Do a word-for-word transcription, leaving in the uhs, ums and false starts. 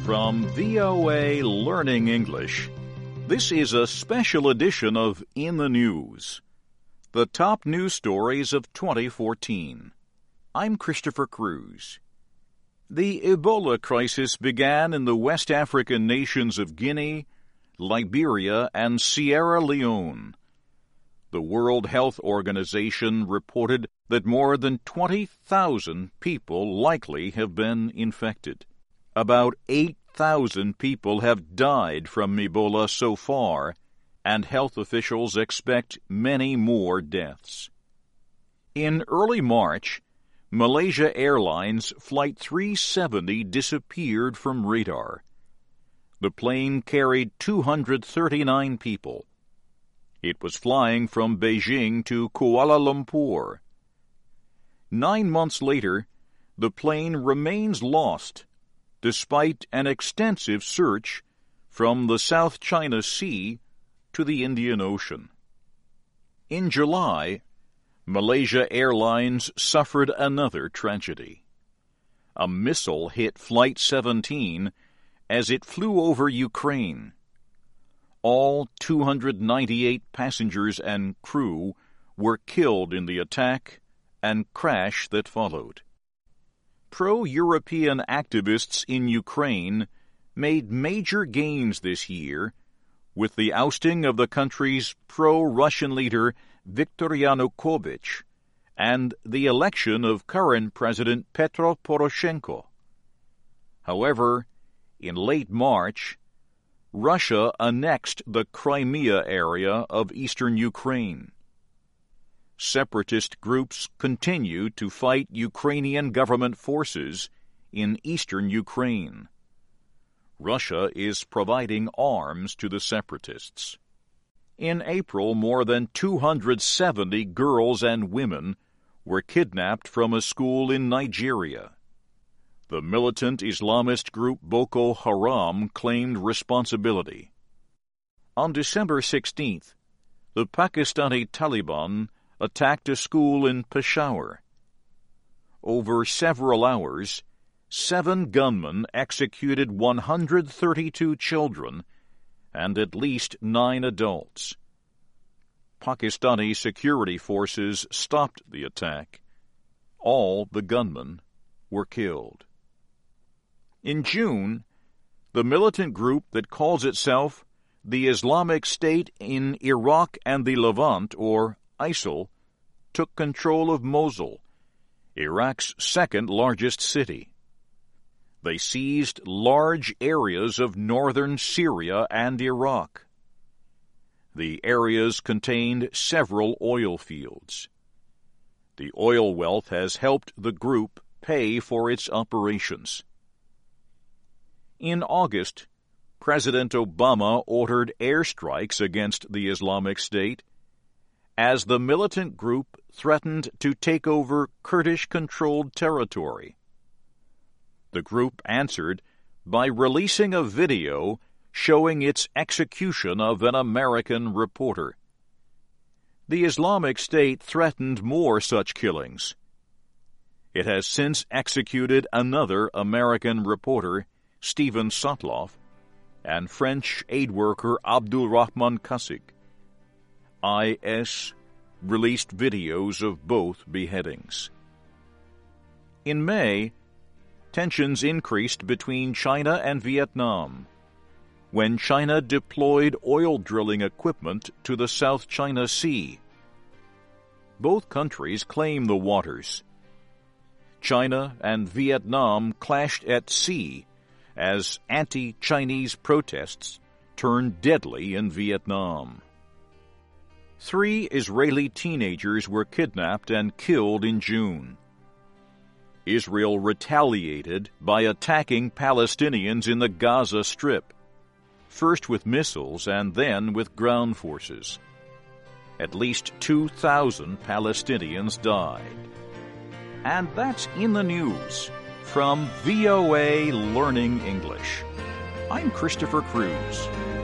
From V O A Learning English, this is a special edition of In the News, the top news stories of twenty fourteen. I'm Christopher Cruz. The Ebola crisis began in the West African nations of Guinea, Liberia, and Sierra Leone. The World Health Organization reported that more than twenty thousand people likely have been infected. About eight thousand people have died from Ebola so far, and health officials expect many more deaths. In early March, Malaysia Airlines Flight three seventy disappeared from radar. The plane carried two hundred thirty-nine people. It was flying from Beijing to Kuala Lumpur. Nine months later, the plane remains lost, despite an extensive search from the South China Sea to the Indian Ocean. In July, Malaysia Airlines suffered another tragedy. A missile hit Flight seventeen as it flew over Ukraine. All two hundred ninety-eight passengers and crew were killed in the attack and crash that followed. Pro-European activists in Ukraine made major gains this year with the ousting of the country's pro-Russian leader Viktor Yanukovych and the election of current President Petro Poroshenko. However, in late March, Russia annexed the Crimea area of eastern Ukraine. Separatist groups continue to fight Ukrainian government forces in eastern Ukraine. Russia is providing arms to the separatists. In April, more than two hundred seventy girls and women were kidnapped from a school in Nigeria. The militant Islamist group Boko Haram claimed responsibility. On December sixteenth, the Pakistani Taliban attacked a school in Peshawar. Over several hours, seven gunmen executed one hundred thirty-two children and at least nine adults. Pakistani security forces stopped the attack. All the gunmen were killed. In June, the militant group that calls itself the Islamic State in Iraq and the Levant, or ISIL, took control of Mosul, Iraq's second-largest city. They seized large areas of northern Syria and Iraq. The areas contained several oil fields. The oil wealth has helped the group pay for its operations. In August, President Obama ordered airstrikes against the Islamic State as the militant group threatened to take over Kurdish-controlled territory. The group answered by releasing a video showing its execution of an American reporter. The Islamic State threatened more such killings. It has since executed another American reporter, Steven Sotloff, and French aid worker Abdul Rahman Kasik. I S released videos of both beheadings. In May, tensions increased between China and Vietnam when China deployed oil drilling equipment to the South China Sea. Both countries claim the waters. China and Vietnam clashed at sea as anti-Chinese protests turned deadly in Vietnam. Three Israeli teenagers were kidnapped and killed in June. Israel retaliated by attacking Palestinians in the Gaza Strip, first with missiles and then with ground forces. At least two thousand Palestinians died. And that's In the News from V O A Learning English. I'm Christopher Cruz.